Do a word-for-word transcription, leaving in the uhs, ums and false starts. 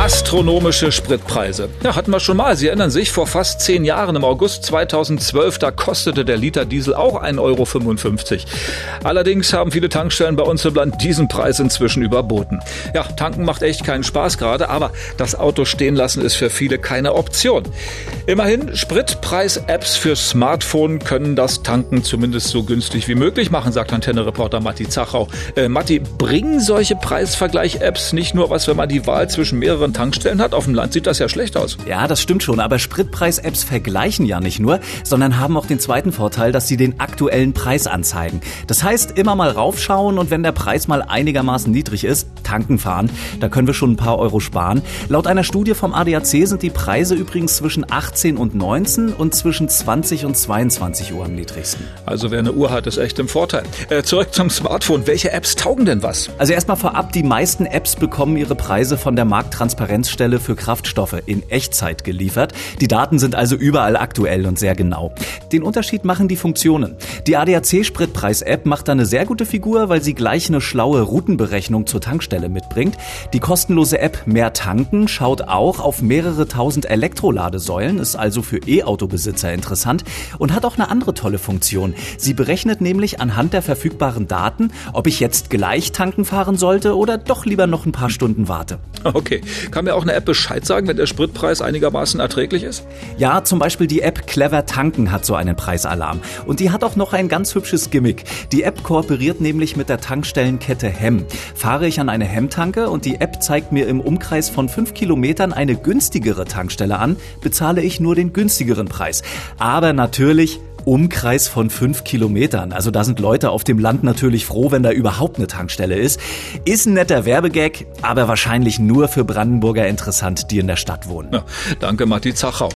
Astronomische Spritpreise. Ja, hatten wir schon mal. Sie erinnern sich, vor fast zehn Jahren, im August zweitausendzwölf, da kostete der Liter Diesel auch ein Euro fünfundfünfzig. Allerdings haben viele Tankstellen bei uns im Land diesen Preis inzwischen überboten. Ja, tanken macht echt keinen Spaß gerade, aber das Auto stehen lassen ist für viele keine Option. Immerhin, Spritpreis-Apps für Smartphone können das Tanken zumindest so günstig wie möglich machen, sagt Antenne-Reporter Matti Zachau. Äh, Matti, bringen solche Preisvergleich-Apps nicht nur was, wenn man die Wahl zwischen mehreren Tankstellen hat? Auf dem Land sieht das ja schlecht aus. Ja, das stimmt schon, aber Spritpreis-Apps vergleichen ja nicht nur, sondern haben auch den zweiten Vorteil, dass sie den aktuellen Preis anzeigen. Das heißt, immer mal raufschauen und wenn der Preis mal einigermaßen niedrig ist, tanken fahren. Da können wir schon ein paar Euro sparen. Laut einer Studie vom A D A C sind die Preise übrigens zwischen achtzehn und neunzehn und zwischen zwanzig und zweiundzwanzig Uhr am niedrigsten. Also wer eine Uhr hat, ist echt im Vorteil. Äh, zurück zum Smartphone. Welche Apps taugen denn was? Also erstmal vorab, die meisten Apps bekommen ihre Preise von der Markttransparenzstelle für Kraftstoffe in Echtzeit geliefert. Die Daten sind also überall aktuell und sehr genau. Den Unterschied machen die Funktionen. Die A D A C-Spritpreis-App macht da eine sehr gute Figur, weil sie gleich eine schlaue Routenberechnung zur Tankstelle mitbringt. Die kostenlose App Mehr Tanken schaut auch auf mehrere tausend Elektroladesäulen, ist also für E-Auto-Besitzer interessant und hat auch eine andere tolle Funktion. Sie berechnet nämlich anhand der verfügbaren Daten, ob ich jetzt gleich tanken fahren sollte oder doch lieber noch ein paar Stunden warte. Okay. Kann mir auch eine App Bescheid sagen, wenn der Spritpreis einigermaßen erträglich ist? Ja, zum Beispiel die App Clever Tanken hat so einen Preisalarm. Und die hat auch noch ein ganz hübsches Gimmick. Die App kooperiert nämlich mit der Tankstellenkette Hemm. Fahre ich an eine Hemm-Tanke und die App zeigt mir im Umkreis von fünf Kilometern eine günstigere Tankstelle an, bezahle ich nur den günstigeren Preis. Aber natürlich Umkreis von fünf Kilometern. Also da sind Leute auf dem Land natürlich froh, wenn da überhaupt eine Tankstelle ist. Ist ein netter Werbegag, aber wahrscheinlich nur für Brandenburger interessant, die in der Stadt wohnen. Ja, danke, Matti Zachau.